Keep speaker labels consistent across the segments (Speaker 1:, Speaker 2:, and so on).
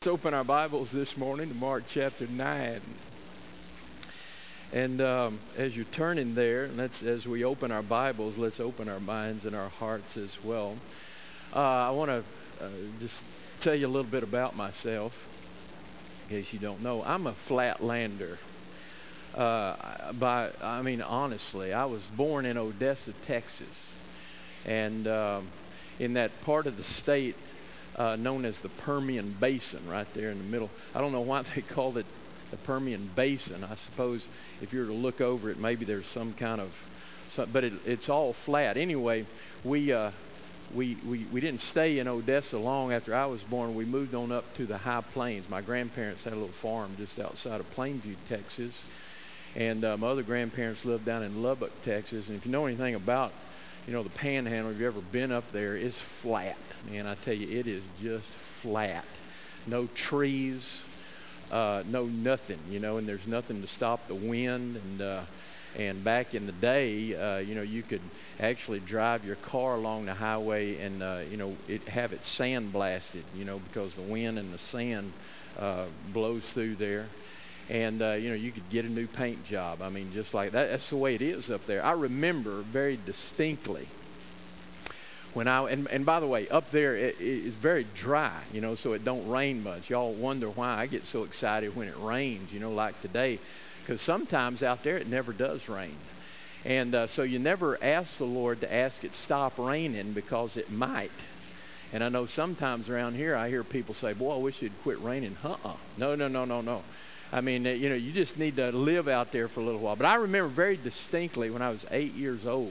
Speaker 1: Let's open our Bibles this morning to Mark chapter 9. And as you're turning there, as we open our Bibles, let's open our minds and our hearts as well. I want to just tell you a little bit about myself, in case you don't know. I'm a flatlander. Honestly, I was born in Odessa, Texas. And in that part of the state known as the Permian Basin, right there in the middle. I don't know why they called it the Permian Basin. I suppose if you were to look over it, maybe there's some kind of, but it's all flat. Anyway, we didn't stay in Odessa long after I was born. We moved on up to the high plains. My grandparents had a little farm just outside of Plainview, Texas, and my other grandparents lived down in Lubbock, Texas. And if you know anything about the Panhandle, if you've ever been up there, it's flat. Man, I tell you, it is just flat. No trees, no nothing, and there's nothing to stop the wind. And back in the day, you could actually drive your car along the highway and, have it sandblasted, because the wind and the sand blows through there. And, you could get a new paint job. I mean, just like that. That's the way it is up there. I remember very distinctly when and by the way, up there it is very dry, so it don't rain much. Y'all wonder why I get so excited when it rains, like today, because sometimes out there it never does rain. And so you never ask the Lord to ask it stop raining, because it might. And I know sometimes around here I hear people say, boy, I wish it'd quit raining. No. I mean, you just need to live out there for a little while. But I remember very distinctly when I was 8 years old,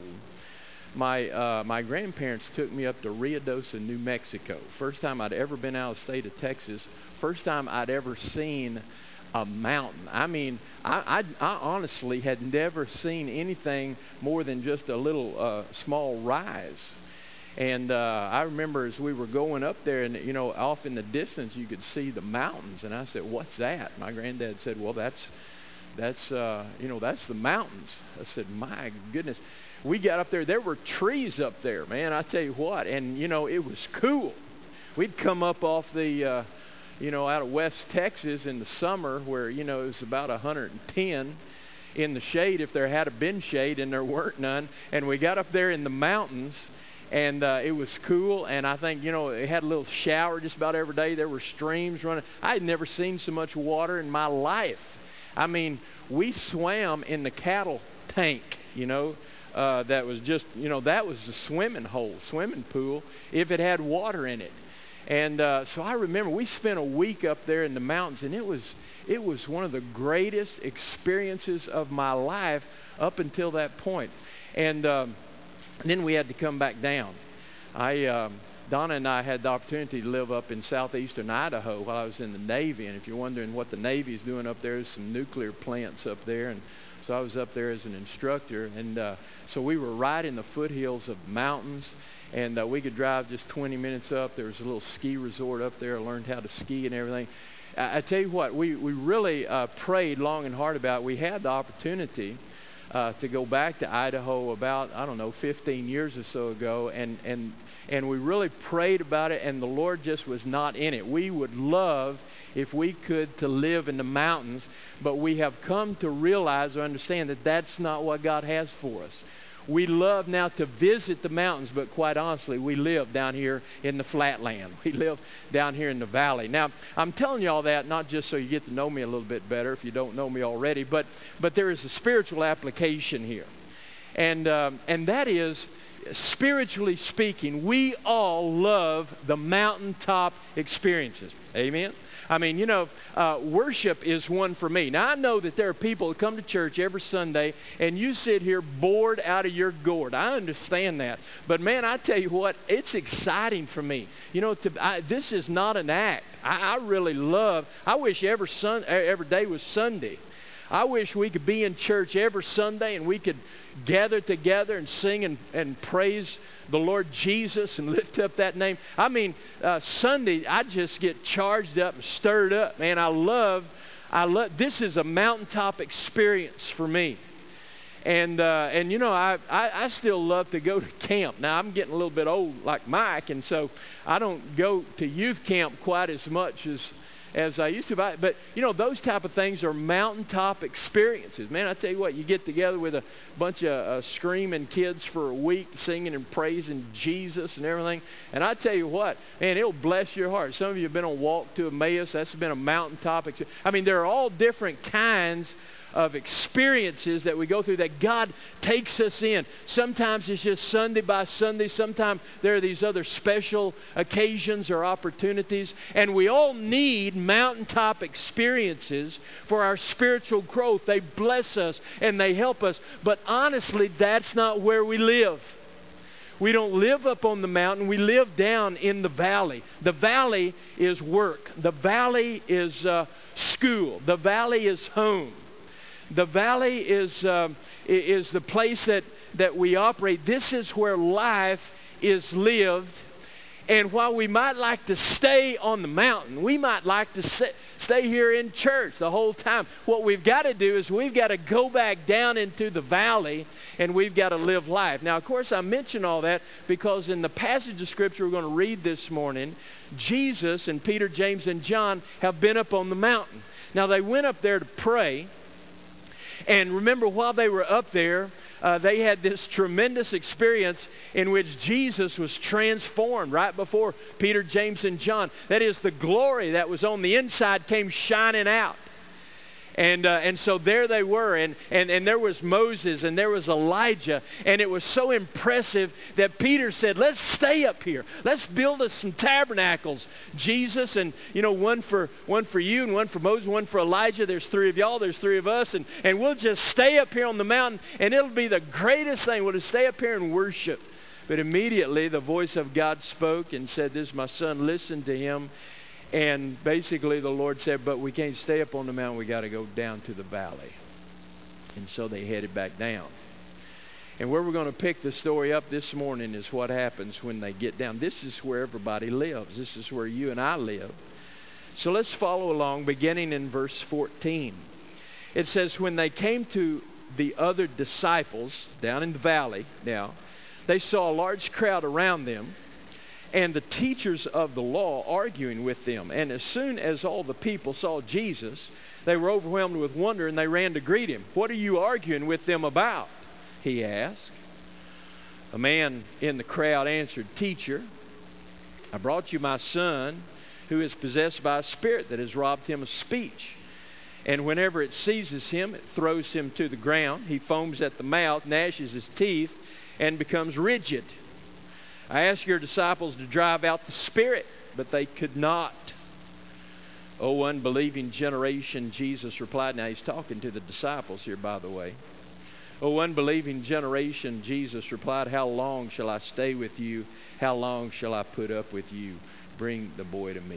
Speaker 1: my grandparents took me up to Ruidoso, New Mexico. First time I'd ever been out of the state of Texas. First time I'd ever seen a mountain. I mean, I honestly had never seen anything more than just a little small rise. And I remember as we were going up there, and off in the distance you could see the mountains. And I said, "What's that?" My granddad said, "Well, that's the mountains." I said, "My goodness." We got up there. There were trees up there, man. I tell you what, and it was cool. We'd come up off the out of West Texas in the summer, where it was about 110 in the shade, if there had been shade, and there weren't none. And we got up there in the mountains. And it was cool, and I think, it had a little shower just about every day. There were streams running. I had never seen so much water in my life. I mean, we swam in the cattle tank, that was just, that was the swimming pool, if it had water in it. And so I remember we spent a week up there in the mountains, and it was one of the greatest experiences of my life up until that point. And then we had to come back down. Donna and I had the opportunity to live up in southeastern Idaho while I was in the Navy. And if you're wondering what the Navy's doing up there, there's some nuclear plants up there. And so I was up there as an instructor. And so we were right in the foothills of mountains. And we could drive just 20 minutes up. There was a little ski resort up there. I learned how to ski and everything. I tell you what, we really prayed long and hard about it. We had the opportunity to go back to Idaho about, 15 years or so ago, and we really prayed about it, and the Lord just was not in it. We would love, if we could, to live in the mountains, but we have come to realize or understand that that's not what God has for us. We love now to visit the mountains, but quite honestly, we live down here in the flatland. We live down here in the valley. Now, I'm telling you all that not just so you get to know me a little bit better if you don't know me already, but there is a spiritual application here. And that is, spiritually speaking, we all love the mountaintop experiences. Amen? I mean, worship is one for me. Now, I know that there are people who come to church every Sunday and you sit here bored out of your gourd. I understand that. But, man, I tell you what, it's exciting for me. This is not an act. I really love, I wish every day was Sunday. I wish we could be in church every Sunday and we could gather together and sing and praise the Lord Jesus and lift up that name. I mean, Sunday, I just get charged up and stirred up. Man, I love, this is a mountaintop experience for me. And I still love to go to camp. Now, I'm getting a little bit old like Mike, and so I don't go to youth camp quite as much as I used to. But, those type of things are mountaintop experiences. Man, I tell you what, you get together with a bunch of screaming kids for a week, singing and praising Jesus and everything. And I tell you what, man, it'll bless your heart. Some of you have been on Walk to Emmaus. That's been a mountaintop experience. I mean, there are all different kinds of experiences that we go through that God takes us in. Sometimes it's just Sunday by Sunday. Sometimes there are these other special occasions or opportunities. And we all need mountaintop experiences for our spiritual growth. They bless us and they help us. But honestly, that's not where we live. We don't live up on the mountain. We live down in the valley. The valley is work. The valley is school. The valley is home. The valley is the place that we operate. This is where life is lived. And while we might like to stay on the mountain, we might like to stay here in church the whole time. What we've got to do is we've got to go back down into the valley and we've got to live life. Now, of course, I mention all that because in the passage of Scripture we're going to read this morning, Jesus and Peter, James, and John have been up on the mountain. Now, they went up there to pray. And remember, while they were up there, they had this tremendous experience in which Jesus was transformed right before Peter, James, and John. That is, the glory that was on the inside came shining out. And so there they were, and there was Moses, and there was Elijah, and it was so impressive that Peter said, let's stay up here. Let's build us some tabernacles, Jesus, and one for you, and one for Moses, one for Elijah. There's 3 of y'all, there's 3 of us, and we'll just stay up here on the mountain, and it'll be the greatest thing. We'll just stay up here and worship. But immediately the voice of God spoke and said, this is my son, listen to him. And basically the Lord said, but we can't stay up on the mountain. We got to go down to the valley. And so they headed back down. And where we're going to pick the story up this morning is what happens when they get down. This is where everybody lives. This is where you and I live. So let's follow along, beginning in verse 14. It says, when they came to the other disciples down in the valley now, they saw a large crowd around them, and the teachers of the law arguing with them. And as soon as all the people saw Jesus, they were overwhelmed with wonder, and they ran to greet him. What are you arguing with them about? He asked. A man in the crowd answered, Teacher, I brought you my son, who is possessed by a spirit that has robbed him of speech. And whenever it seizes him, it throws him to the ground. He foams at the mouth, gnashes his teeth, and becomes rigid. I asked your disciples to drive out the spirit, but they could not. O unbelieving generation, Jesus replied. Now he's talking to the disciples here, by the way. O unbelieving generation, Jesus replied, how long shall I stay with you? How long shall I put up with you? Bring the boy to me.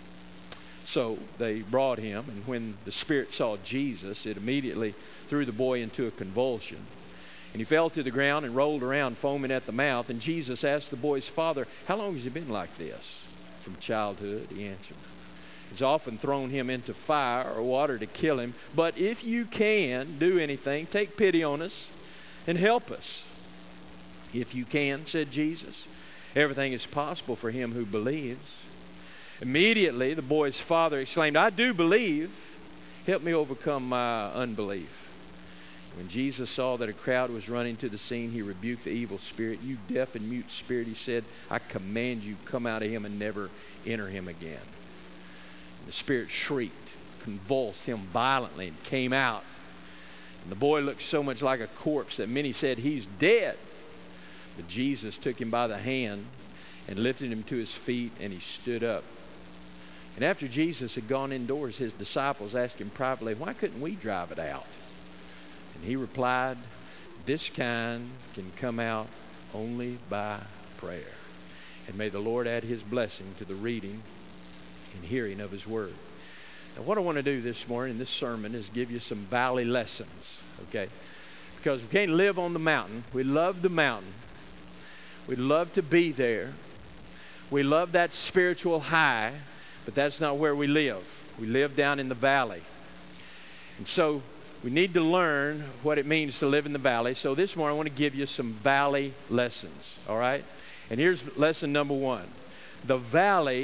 Speaker 1: So they brought him, and when the spirit saw Jesus, it immediately threw the boy into a convulsion. And he fell to the ground and rolled around, foaming at the mouth. And Jesus asked the boy's father, how long has he been like this? From childhood, he answered. He's often thrown him into fire or water to kill him. But if you can do anything, take pity on us and help us. If you can, said Jesus, everything is possible for him who believes. Immediately, the boy's father exclaimed, I do believe. Help me overcome my unbelief. When Jesus saw that a crowd was running to the scene, he rebuked the evil spirit. You deaf and mute spirit, he said, I command you, come out of him and never enter him again. And the spirit shrieked, convulsed him violently, and came out. And the boy looked so much like a corpse that many said, he's dead. But Jesus took him by the hand and lifted him to his feet, and he stood up. And after Jesus had gone indoors, his disciples asked him privately, why couldn't we drive it out? And he replied, this kind can come out only by prayer. And may the Lord add his blessing to the reading and hearing of his word. Now, what I want to do this morning in this sermon is give you some valley lessons, okay? Because we can't live on the mountain. We love the mountain. We love to be there. We love that spiritual high, but that's not where we live. We live down in the valley. And so we need to learn what it means to live in the valley. So this morning I want to give you some valley lessons, all right? And here's lesson number 1. The valley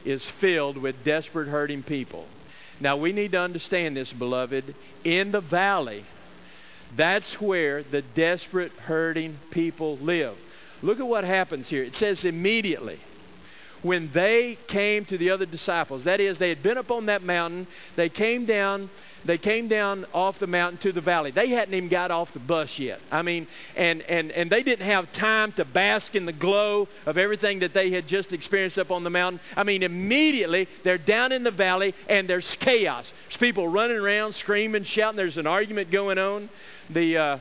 Speaker 1: is filled with desperate, hurting people. Now, we need to understand this, beloved. In the valley, that's where the desperate, hurting people live. Look at what happens here. It says immediately, when they came to the other disciples, that is, they had been up on that mountain, they came down off the mountain to the valley. They hadn't even got off the bus yet. I mean, and they didn't have time to bask in the glow of everything that they had just experienced up on the mountain. I mean, immediately they're down in the valley and there's chaos. There's people running around, screaming, shouting. There's an argument going on. The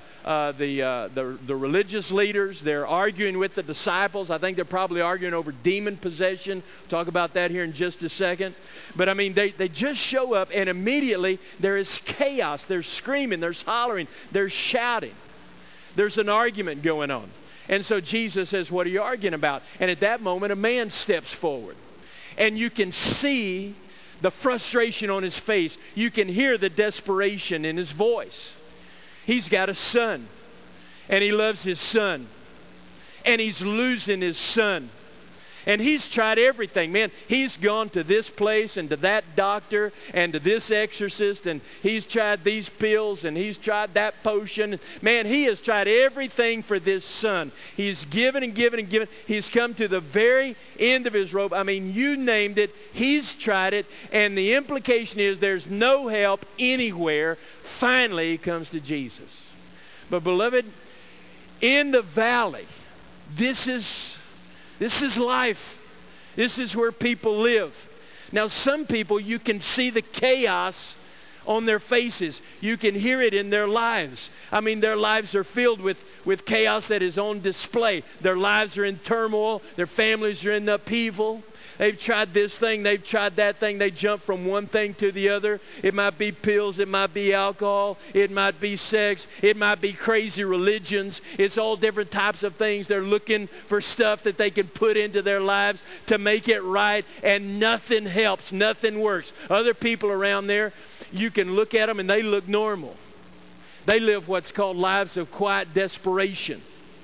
Speaker 1: religious leaders, they're arguing with the disciples. I think they're probably arguing over demon possession. We'll talk about that here in just a second. But I mean, they just show up and immediately there is chaos. There's screaming, there's hollering, there's shouting. There's an argument going on. And so Jesus says, what are you arguing about? And at that moment, a man steps forward. And you can see the frustration on his face. You can hear the desperation in his voice. He's got a son, and he loves his son, and he's losing his son. And he's tried everything, man. He's gone to this place and to that doctor and to this exorcist, and he's tried these pills and he's tried that potion. Man, he has tried everything for this son. He's given and given and given. He's come to the very end of his rope. I mean, you named it. He's tried it, and the implication is there's no help anywhere. Finally, he comes to Jesus. But beloved, in the valley, this is life. This is where people live. Now, some people, you can see the chaos on their faces. You can hear it in their lives. I mean, their lives are filled with chaos that is on display. Their lives are in turmoil. Their families are in upheaval. They've tried this thing, they've tried that thing. They jump from one thing to the other. It might be pills, it might be alcohol, it might be sex, it might be crazy religions. It's all different types of things. They're looking for stuff that they can put into their lives to make it right, and nothing helps, nothing works. Other people around there, you can look at them and they look normal. They live what's called lives of quiet desperation.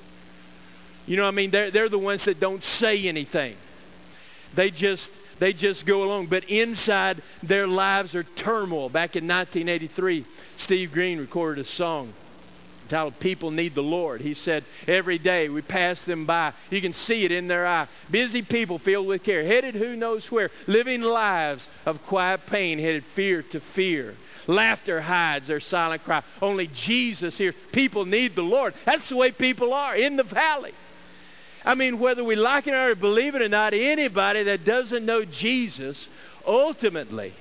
Speaker 1: You know what I mean? They're the ones that don't say anything. They just go along. But inside, their lives are turmoil. Back in 1983, Steve Green recorded a song entitled "People Need the Lord." He said, every day we pass them by, you can see it in their eye. Busy people filled with care, headed who knows where, living lives of quiet pain, headed fear to fear. Laughter hides their silent cry. Only Jesus here. People need the Lord. That's the way people are in the valley. I mean, whether we like it or believe it or not, anybody that doesn't know Jesus ultimately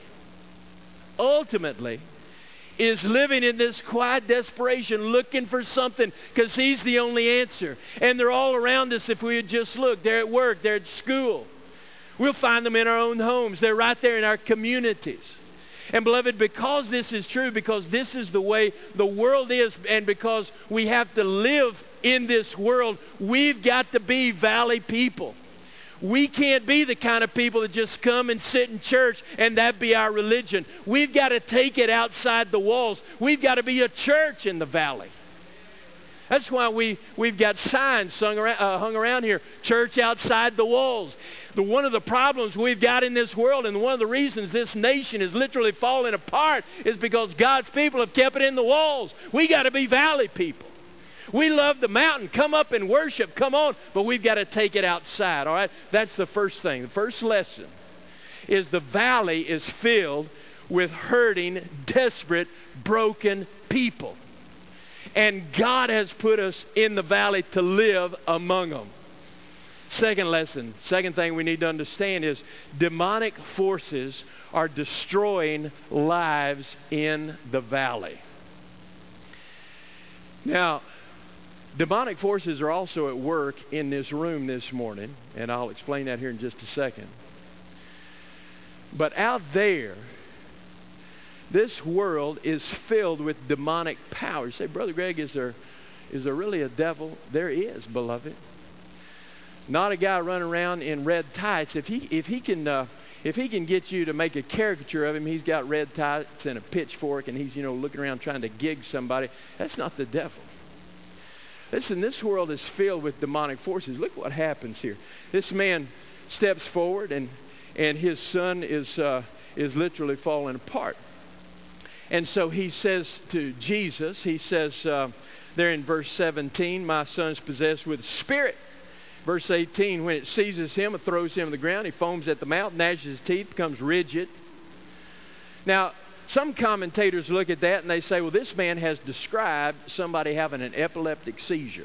Speaker 1: is living in this quiet desperation, looking for something, because He's the only answer. And they're all around us if we would just look. They're at work, they're at school. We'll find them in our own homes. They're right there in our communities. And beloved, because this is true, because this is the way the world is, and because we have to live in this world, we've got to be valley people. We can't be the kind of people that just come and sit in church and that be our religion. We've got to take it outside the walls. We've got to be a church in the valley. That's why we've got signs hung around here, church outside the walls. One of the problems we've got in this world, and one of the reasons this nation is literally falling apart, is because God's people have kept it in the walls. We got to be valley people. We love the mountain. Come up and worship. Come on. But we've got to take it outside. All right? That's the first thing. The first lesson is the valley is filled with hurting, desperate, broken people. And God has put us in the valley to live among them. Second lesson, second thing we need to understand is demonic forces are destroying lives in the valley. Now, demonic forces are also at work in this room this morning, and I'll explain that here in just a second. But out there, this world is filled with demonic power. You say, Brother Greg, is there really a devil? There is, beloved. Not a guy running around in red tights. If he can get you to make a caricature of him, he's got red tights and a pitchfork, and he's looking around trying to gig somebody. That's not the devil. Listen, this world is filled with demonic forces. Look what happens here. This man steps forward, and his son is literally falling apart. And so he says to Jesus, he says there in verse 17, my son's possessed with a spirit. Verse 18, when it seizes him, it throws him to the ground. He foams at the mouth, gnashes his teeth, becomes rigid. Now, some commentators look at that and they say, well, this man has described somebody having an epileptic seizure.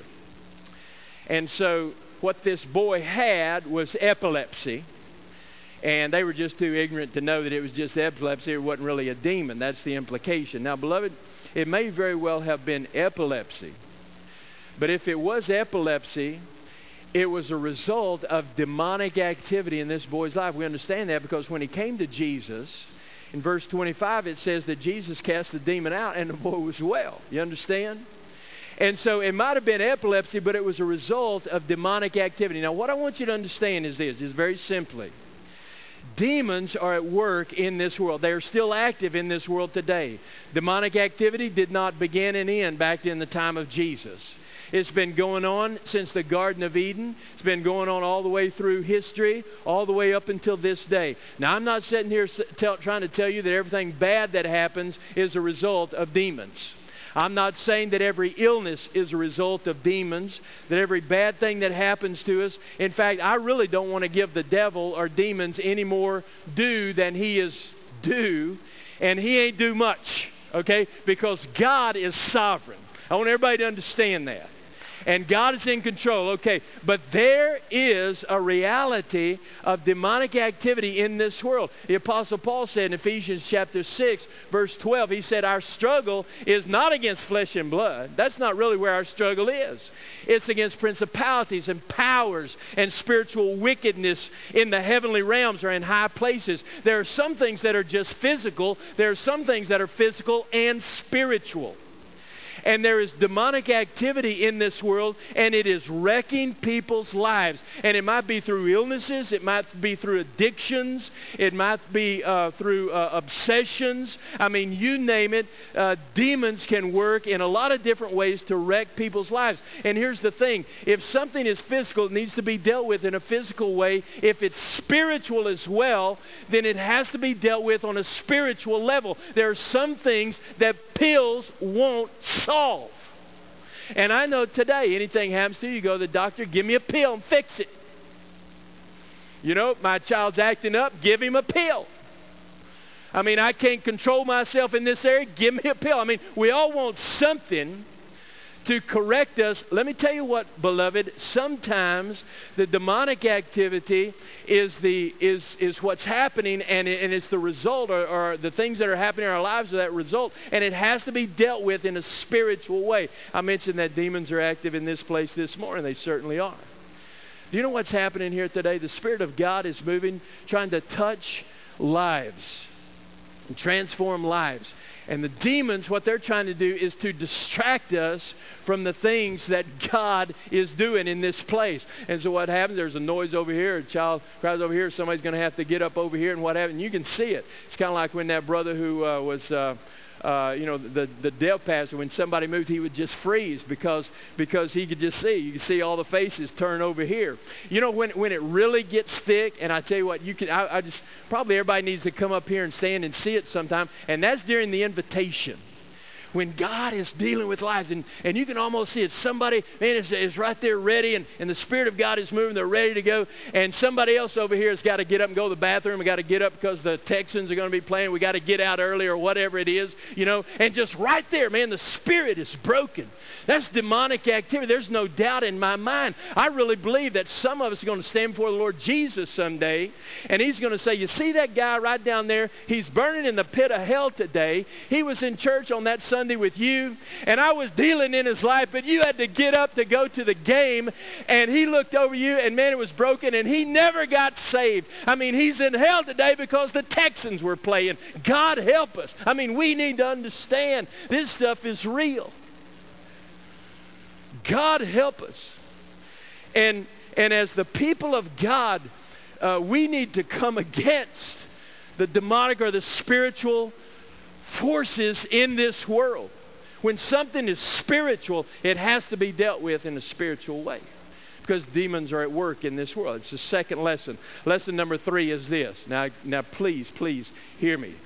Speaker 1: And so what this boy had was epilepsy. And they were just too ignorant to know that it was just epilepsy. It wasn't really a demon. That's the implication. Now, beloved, it may very well have been epilepsy. But if it was epilepsy, it was a result of demonic activity in this boy's life. We understand that because when he came to Jesus, in verse 25, it says that Jesus cast the demon out and the boy was well. You understand? And so it might have been epilepsy, but it was a result of demonic activity. Now, what I want you to understand is this, is very simply. Demons are at work in this world. They are still active in this world today. Demonic activity did not begin and end back in the time of Jesus. It's been going on since the Garden of Eden. It's been going on all the way through history, all the way up until this day. Now, I'm not sitting here trying to tell you that everything bad that happens is a result of demons. I'm not saying that every illness is a result of demons, that every bad thing that happens to us. In fact, I really don't want to give the devil or demons any more due than he is due, and he ain't due much, okay? Because God is sovereign. I want everybody to understand that. And God is in control, okay. But there is a reality of demonic activity in this world. The Apostle Paul said in Ephesians chapter 6, verse 12, he said, our struggle is not against flesh and blood. That's not really where our struggle is. It's against principalities and powers and spiritual wickedness in the heavenly realms or in high places. There are some things that are just physical. There are some things that are physical and spiritual. And there is demonic activity in this world, and it is wrecking people's lives. And it might be through illnesses, it might be through addictions, it might be through obsessions. I mean, you name it, demons can work in a lot of different ways to wreck people's lives. And here's the thing, if something is physical, it needs to be dealt with in a physical way. If it's spiritual as well, then it has to be dealt with on a spiritual level. There are some things that pills won't solve. And I know today, anything happens to you, you go to the doctor, give me a pill and fix it. You know, my child's acting up, give him a pill. I mean, I can't control myself in this area, give me a pill. I mean, we all want something to correct us. Let me tell you what, beloved, sometimes the demonic activity is what's happening, and it's the result, or the things that are happening in our lives are that result, and it has to be dealt with in a spiritual way. I mentioned that demons are active in this place this morning. They certainly are. Do you know what's happening here today? The Spirit of God is moving, trying to touch lives and transform lives. And the demons, what they're trying to do is to distract us from the things that God is doing in this place. And so what happens, there's a noise over here, a child cries over here, somebody's going to have to get up over here and what happens. And you can see it. It's kind of like when that brother who was... the deaf pastor, when somebody moved, he would just freeze because he could just see. You could see all the faces turn over here. You know, when it really gets thick, and I tell you what, I just, probably everybody needs to come up here and stand and see it sometime, and that's during the invitation. When God is dealing with lives, and you can almost see it. Somebody, man, is right there ready, and the Spirit of God is moving. They're ready to go. And somebody else over here has got to get up and go to the bathroom. We got to get up because the Texans are going to be playing. We got to get out early or whatever it is, you know. And just right there, man, the Spirit is broken. That's demonic activity. There's no doubt in my mind. I really believe that some of us are going to stand before the Lord Jesus someday, and He's going to say, you see that guy right down there? He's burning in the pit of hell today. He was in church on that Sunday with you, and I was dealing in his life, but you had to get up to go to the game, and he looked over you, and man, it was broken, and he never got saved. I mean, he's in hell today because the Texans were playing. God help us. I mean, we need to understand this stuff is real. God help us. And as the people of God, we need to come against the demonic or the spiritual forces in this world. When something is spiritual, it has to be dealt with in a spiritual way. Because demons are at work in this world. It's the second lesson. Lesson number 3 is this. Now please hear me.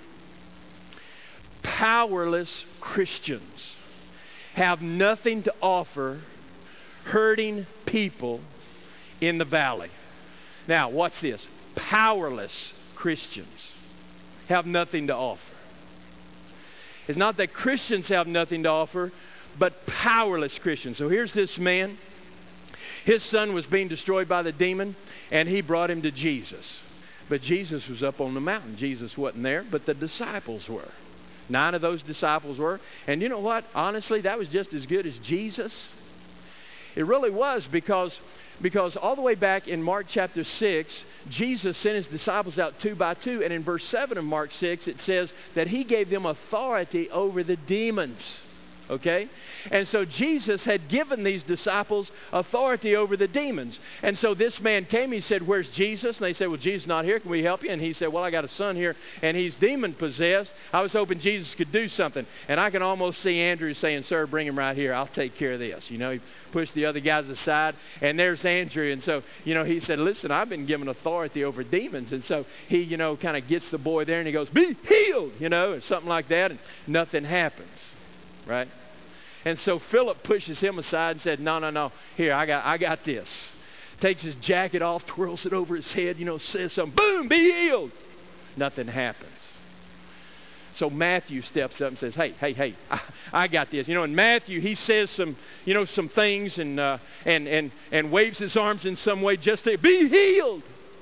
Speaker 1: Powerless Christians have nothing to offer hurting people in the valley. Now, watch this. Powerless Christians have nothing to offer. It's not that Christians have nothing to offer, but powerless Christians. So here's this man. His son was being destroyed by the demon, and he brought him to Jesus. But Jesus was up on the mountain. Jesus wasn't there, but the disciples were. 9 of those disciples were. And you know what? Honestly, that was just as good as Jesus. It really was, because all the way back in Mark chapter 6, Jesus sent his disciples out 2 by 2. And in verse 7 of Mark 6, it says that he gave them authority over the demons. Okay? And so Jesus had given these disciples authority over the demons. And so this man came, he said, "Where's Jesus?" And they said, "Well, Jesus is not here. Can we help you?" And he said, "Well, I got a son here, and he's demon possessed. I was hoping Jesus could do something." And I can almost see Andrew saying, "Sir, bring him right here. I'll take care of this." You know, he pushed the other guys aside, and there's Andrew. And so, you know, he said, "Listen, I've been given authority over demons." And so he, you know, kind of gets the boy there, and he goes, "Be healed," you know, or something like that, and nothing happens. Right? And so Philip pushes him aside and said, No. Here, I got this. Takes his jacket off, twirls it over his head, you know, says something. Boom, be healed. Nothing happens. So Matthew steps up and says, Hey, I got this. You know, in Matthew, he says some things and waves his arms in some way just to be healed.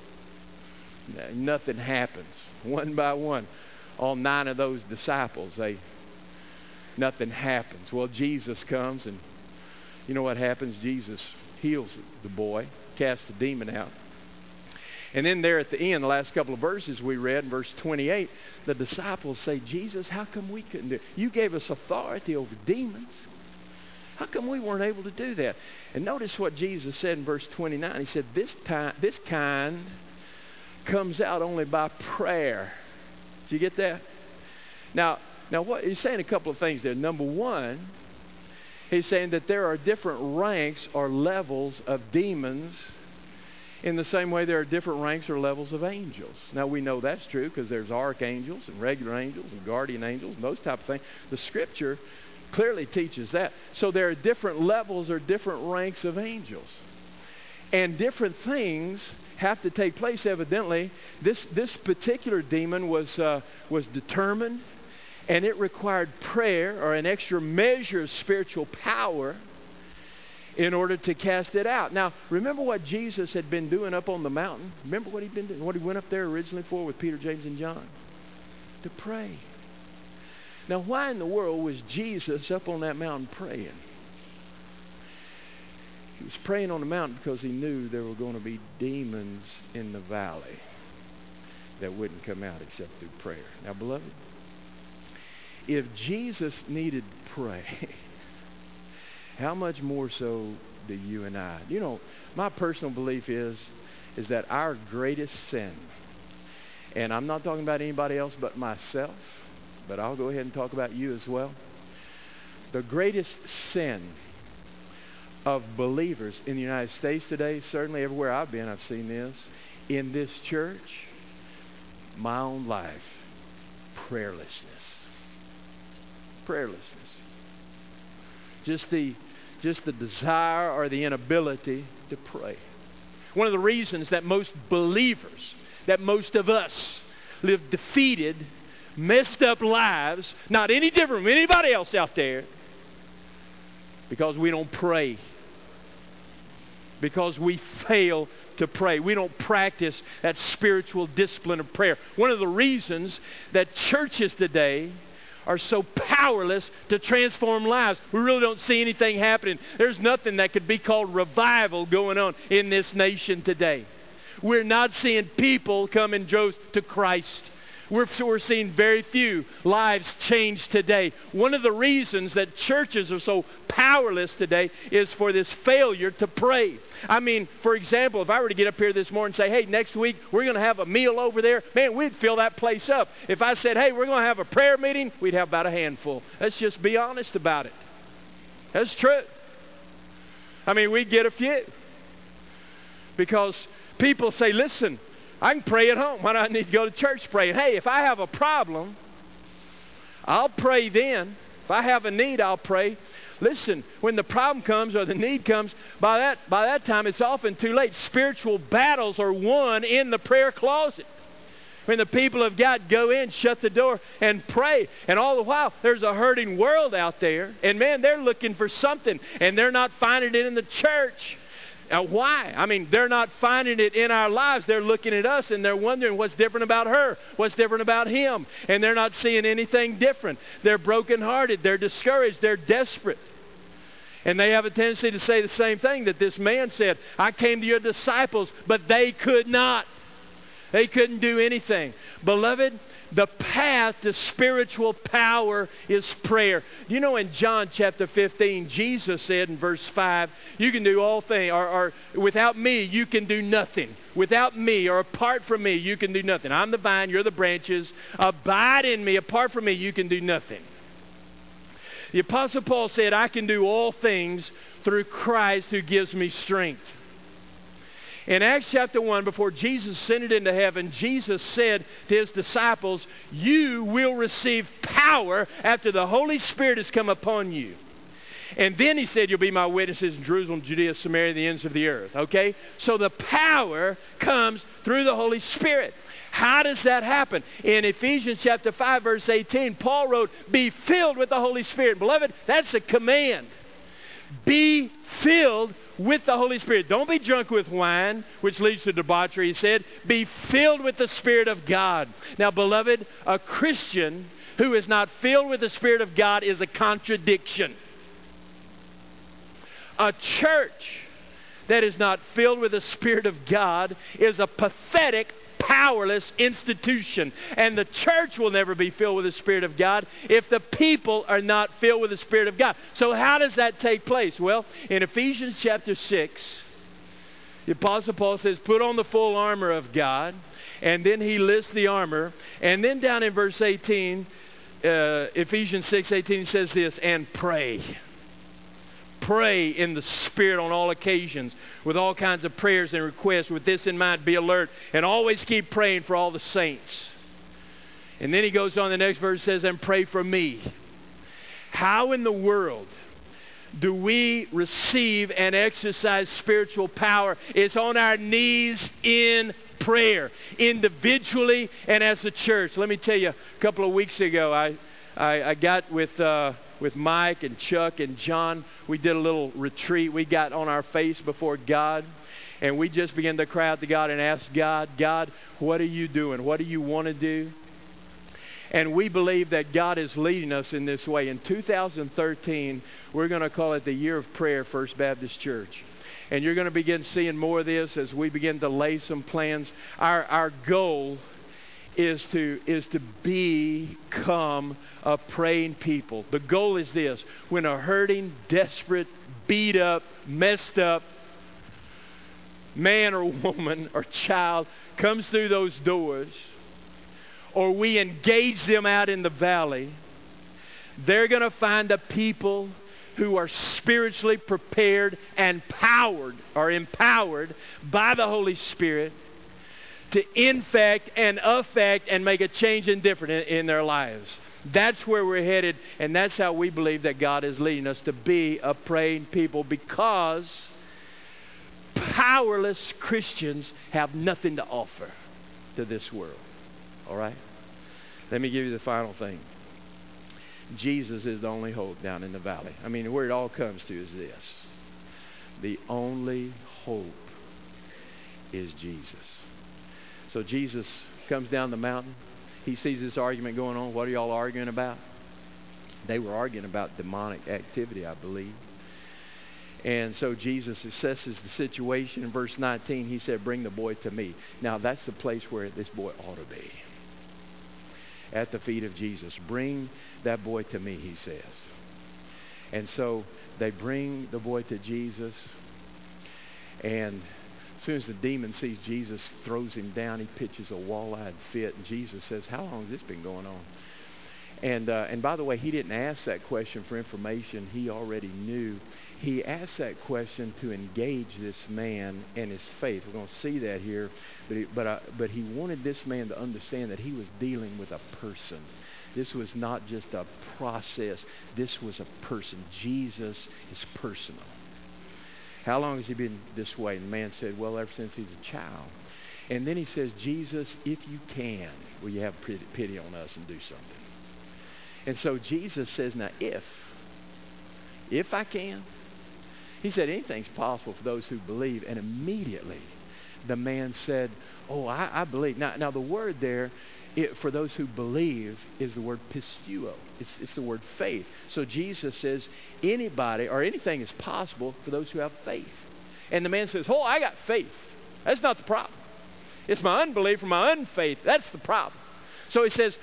Speaker 1: Nothing happens. One by one, all 9 of those disciples, nothing happens. Well, Jesus comes, and you know what happens? Jesus heals the boy, casts the demon out. And then there at the end, the last couple of verses we read, in verse 28, the disciples say, "Jesus, how come we couldn't do it? You gave us authority over demons. How come we weren't able to do that?" And notice what Jesus said in verse 29. He said, this kind comes out only by prayer. Did you get that? Now, what he's saying, a couple of things there. Number one, he's saying that there are different ranks or levels of demons in the same way there are different ranks or levels of angels. Now, we know that's true because there's archangels and regular angels and guardian angels and those type of things. The Scripture clearly teaches that. So there are different levels or different ranks of angels. And different things have to take place, evidently. This particular demon was determined, and it required prayer or an extra measure of spiritual power in order to cast it out. Now, remember what Jesus had been doing up on the mountain? Remember what he'd been doing? What he went up there originally for with Peter, James, and John? To pray. Now, why in the world was Jesus up on that mountain praying? He was praying on the mountain because he knew there were going to be demons in the valley that wouldn't come out except through prayer. Now, beloved, if Jesus needed to pray, how much more so do you and I? You know, my personal belief is that our greatest sin, and I'm not talking about anybody else but myself, but I'll go ahead and talk about you as well. The greatest sin of believers in the United States today, certainly everywhere I've been, I've seen this, in this church, my own life, prayerlessness. Prayerlessness. Just the desire or the inability to pray. One of the reasons that most believers, that most of us live defeated, messed up lives, not any different from anybody else out there, because we don't pray. Because we fail to pray. We don't practice that spiritual discipline of prayer. One of the reasons that churches today are so powerless to transform lives. We really don't see anything happening. There's nothing that could be called revival going on in this nation today. We're not seeing people come in droves to Christ. We're seeing very few lives change today. One of the reasons that churches are so powerless today is for this failure to pray. I mean, for example, if I were to get up here this morning and say, "Hey, next week we're going to have a meal over there," man, we'd fill that place up. If I said, "Hey, we're going to have a prayer meeting," we'd have about a handful. Let's just be honest about it. That's true. I mean, we'd get a few. Because people say, listen, I can pray at home. Why do I need to go to church praying? Hey, if I have a problem, I'll pray then. If I have a need, I'll pray. Listen, when the problem comes or the need comes, by that time it's often too late. Spiritual battles are won in the prayer closet. When the people of God go in, shut the door, and pray. And all the while, there's a hurting world out there. And man, they're looking for something. And they're not finding it in the church. Why? I mean, they're not finding it in our lives. They're looking at us and they're wondering what's different about her, what's different about him. And they're not seeing anything different. They're brokenhearted. They're discouraged. They're desperate. And they have a tendency to say the same thing that this man said. I came to your disciples, but they could not. They couldn't do anything. Beloved, the path to spiritual power is prayer. You know, in John chapter 15, Jesus said in verse 5, you can do all things, or without me, you can do nothing. Without me, or apart from me, you can do nothing. I'm the vine, you're the branches. Abide in me. Apart from me, you can do nothing. The Apostle Paul said, I can do all things through Christ who gives me strength. In Acts chapter 1, before Jesus ascended into heaven, Jesus said to his disciples, you will receive power after the Holy Spirit has come upon you. And then he said, you'll be my witnesses in Jerusalem, Judea, Samaria, and the ends of the earth. Okay? So the power comes through the Holy Spirit. How does that happen? In Ephesians chapter 5, verse 18, Paul wrote, be filled with the Holy Spirit. Beloved, that's a command. Be filled with the Holy Spirit. Don't be drunk with wine, which leads to debauchery, he said. Be filled with the Spirit of God. Now, beloved, a Christian who is not filled with the Spirit of God is a contradiction. A church that is not filled with the Spirit of God is a pathetic, powerless institution. And the church will never be filled with the Spirit of God if the people are not filled with the Spirit of God. So how does that take place? Well, in Ephesians chapter 6, the Apostle Paul says, put on the full armor of God. And then he lists the armor. And then down in verse 18, Ephesians 6:18, he says this, and pray. Pray in the Spirit on all occasions with all kinds of prayers and requests. With this in mind, be alert and always keep praying for all the saints. And then he goes on, the next verse says, and pray for me. How in the world do we receive and exercise spiritual power? It's on our knees in prayer, individually and as a church. Let me tell you, a couple of weeks ago, I got with Mike and Chuck and John. We did a little retreat. We got on our face before God, and we just began to cry out to God and ask God, God, what are you doing? What do you want to do? And we believe that God is leading us in this way. In 2013, we're going to call it the Year of Prayer, First Baptist Church. And you're going to begin seeing more of this as we begin to lay some plans. Our goal is to become a praying people. The goal is this: when a hurting, desperate, beat up, messed up man or woman or child comes through those doors, or we engage them out in the valley, they're going to find a people who are spiritually prepared and empowered by the Holy Spirit to infect and affect and make a change and difference in their lives. That's where we're headed, and that's how we believe that God is leading us to be a praying people, because powerless Christians have nothing to offer to this world. All right? Let me give you the final thing. Jesus is the only hope down in the valley. I mean, where it all comes to is this: the only hope is Jesus. So Jesus comes down the mountain. He sees this argument going on. What are y'all arguing about? They were arguing about demonic activity, I believe. And so Jesus assesses the situation. In verse 19, he said, bring the boy to me. Now, that's the place where this boy ought to be. At the feet of Jesus. Bring that boy to me, he says. And so they bring the boy to Jesus. And as soon as the demon sees Jesus, throws him down. He pitches a wall-eyed fit. And Jesus says, how long has this been going on? And by the way, he didn't ask that question for information. He already knew. He asked that question to engage this man and his faith. We're going to see that here. But he wanted this man to understand that he was dealing with a person. This was not just a process. This was a person. Jesus is personal. How long has he been this way? And the man said, well, ever since he's a child. And then he says, Jesus, if you can, will you have pity on us and do something? And so Jesus says, now if I can, he said, anything's possible for those who believe. And immediately the man said, oh, I believe. Now the word there, for those who believe, is the word pisteuo. It's the word faith. So Jesus says anybody or anything is possible for those who have faith. And the man says, oh, I got faith. That's not the problem. It's my unbelief or my unfaith. That's the problem. So he says,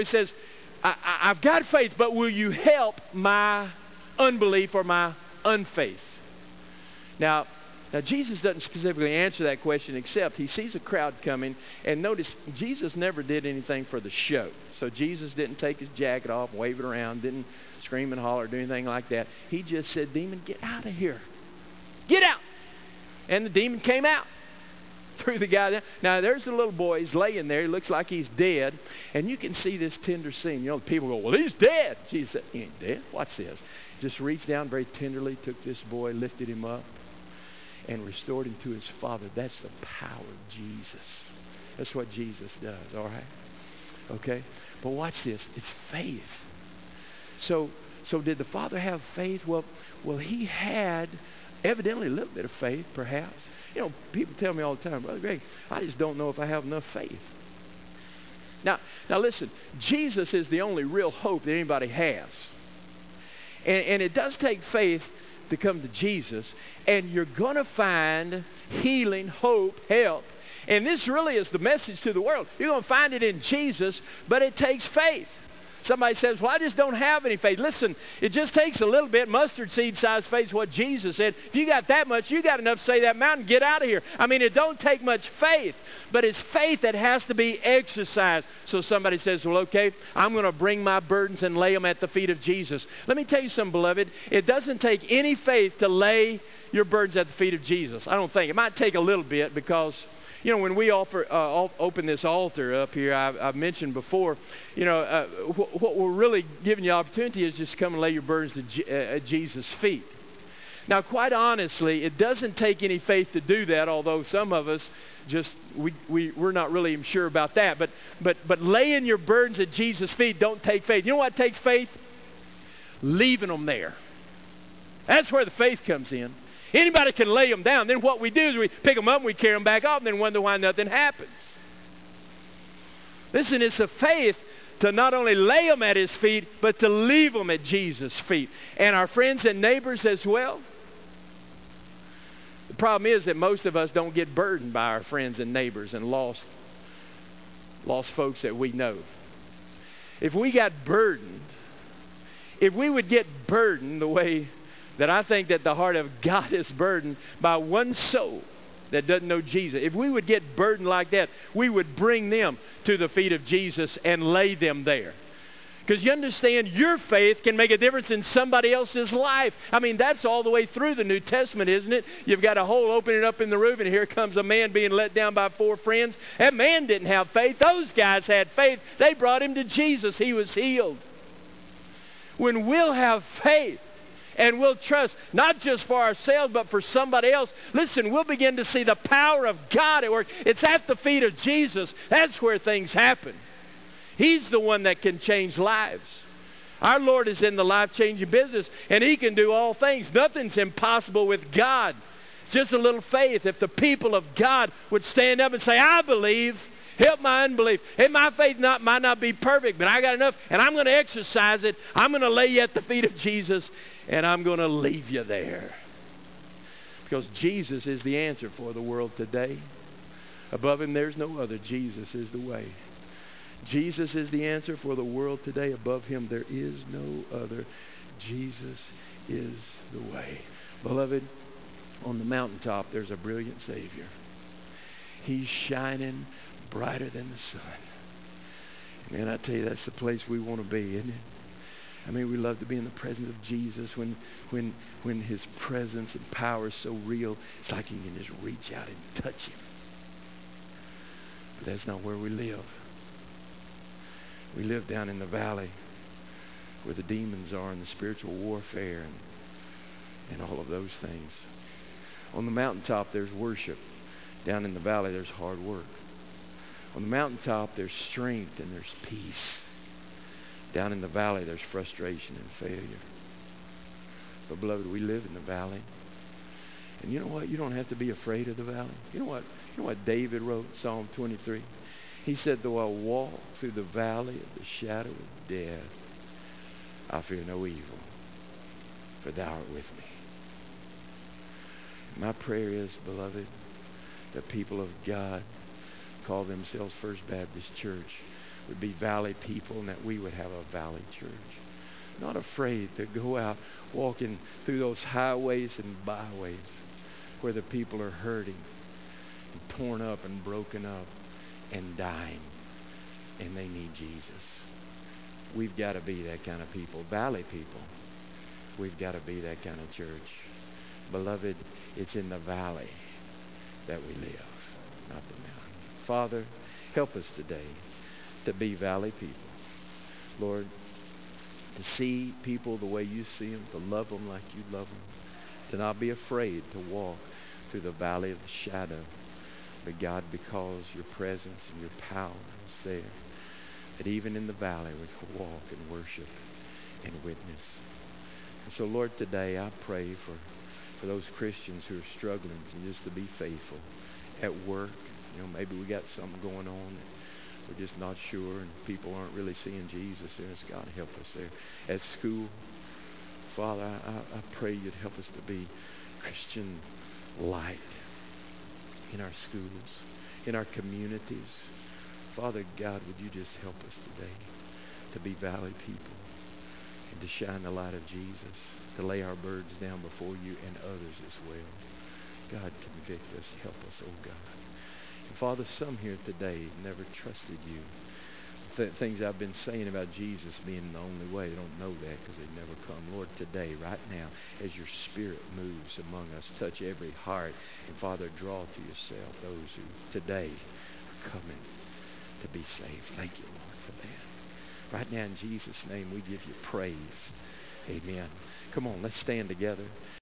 Speaker 1: I've got faith, but will you help my unbelief or my unfaith? Now, Jesus doesn't specifically answer that question, except he sees a crowd coming. And notice, Jesus never did anything for the show. So Jesus didn't take his jacket off, wave it around, didn't scream and holler, do anything like that. He just said, demon, get out of here. Get out. And the demon came out. Threw the guy down. Now, there's the little boy. He's laying there. He looks like he's dead. And you can see this tender scene. You know, people go, well, he's dead. Jesus said, he ain't dead. Watch this. Just reached down very tenderly, took this boy, lifted him up, and restored him to his father. That's the power of Jesus. That's what Jesus does, all right? Okay? But watch this. It's faith. So did the father have faith? Well, he had evidently a little bit of faith, perhaps. You know, people tell me all the time, Brother Greg, I just don't know if I have enough faith. Now listen, Jesus is the only real hope that anybody has. And it does take faith to come to Jesus. And you're going to find healing, hope, help. And this really is the message to the world. You're going to find it in Jesus, but it takes faith. Somebody says, well, I just don't have any faith. Listen, it just takes a little bit. Mustard seed size faith is what Jesus said. If you got that much, you got enough to say that mountain, get out of here. I mean, it don't take much faith, but it's faith that has to be exercised. So somebody says, well, okay, I'm going to bring my burdens and lay them at the feet of Jesus. Let me tell you something, beloved. It doesn't take any faith to lay your burdens at the feet of Jesus. I don't think. It might take a little bit because, you know, when we open this altar up here, I've mentioned before, you know, what we're really giving you opportunity is just come and lay your burdens at Jesus' feet. Now, quite honestly, it doesn't take any faith to do that, although some of us we're not really even sure about that. But laying your burdens at Jesus' feet don't take faith. You know what takes faith? Leaving them there. That's where the faith comes in. Anybody can lay them down. Then what we do is we pick them up and we carry them back off and then wonder why nothing happens. Listen, it's a faith to not only lay them at his feet, but to leave them at Jesus' feet. And our friends and neighbors as well. The problem is that most of us don't get burdened by our friends and neighbors and lost folks that we know. If we got burdened, if we would get burdened the way that I think that the heart of God is burdened by one soul that doesn't know Jesus. If we would get burdened like that, we would bring them to the feet of Jesus and lay them there. Because you understand, your faith can make a difference in somebody else's life. I mean, that's all the way through the New Testament, isn't it? You've got a hole opening up in the roof, and here comes a man being let down by 4 friends. That man didn't have faith. Those guys had faith. They brought him to Jesus. He was healed. When we'll have faith, and we'll trust not just for ourselves, but for somebody else. Listen, we'll begin to see the power of God at work. It's at the feet of Jesus. That's where things happen. He's the one that can change lives. Our Lord is in the life-changing business, and He can do all things. Nothing's impossible with God. Just a little faith. If the people of God would stand up and say, I believe, help my unbelief. And my faith might not be perfect, but I got enough, and I'm going to exercise it. I'm going to lay you at the feet of Jesus, and I'm going to leave you there. Because Jesus is the answer for the world today. Above Him, there's no other. Jesus is the way. Jesus is the answer for the world today. Above Him, there is no other. Jesus is the way. Beloved, on the mountaintop, there's a brilliant Savior. He's shining brighter than the sun. Man, I tell you, that's the place we want to be, isn't it? I mean, we love to be in the presence of Jesus when his presence and power is so real. It's like you can just reach out and touch him. But that's not where we live. We live down in the valley where the demons are and the spiritual warfare and all of those things. On the mountaintop, there's worship. Down in the valley, there's hard work. On the mountaintop, there's strength and there's peace. Down in the valley, there's frustration and failure. But beloved, we live in the valley. And you know what? You don't have to be afraid of the valley. You know what David wrote, Psalm 23? He said, though I walk through the valley of the shadow of death, I fear no evil, for thou art with me. My prayer is, beloved, that people of God call themselves First Baptist Church would be valley people, and that we would have a valley church. Not afraid to go out walking through those highways and byways where the people are hurting and torn up and broken up and dying, and they need Jesus. We've got to be that kind of people. Valley people. We've got to be that kind of church. Beloved, it's in the valley that we live, not the mountain. Father, help us today to be valley people. Lord, to see people the way you see them, to love them like you love them, to not be afraid to walk through the valley of the shadow. But God, because your presence and your power is there, that even in the valley we can walk and worship and witness. And so, Lord, today I pray for those Christians who are struggling just to be faithful at work. You know, maybe we got something going on that we're just not sure, and people aren't really seeing Jesus in us. God, help us there. At school, Father, I pray you'd help us to be Christian light in our schools, in our communities. Father God, would you just help us today to be valley people and to shine the light of Jesus, to lay our burdens down before you and others as well. God, convict us. Help us, oh God. And Father, some here today never trusted you. Things I've been saying about Jesus being the only way, they don't know that because they've never come. Lord, today, right now, as your Spirit moves among us, touch every heart. And Father, draw to yourself those who today are coming to be saved. Thank you, Lord, for that. Right now, in Jesus' name, we give you praise. Amen. Come on, let's stand together.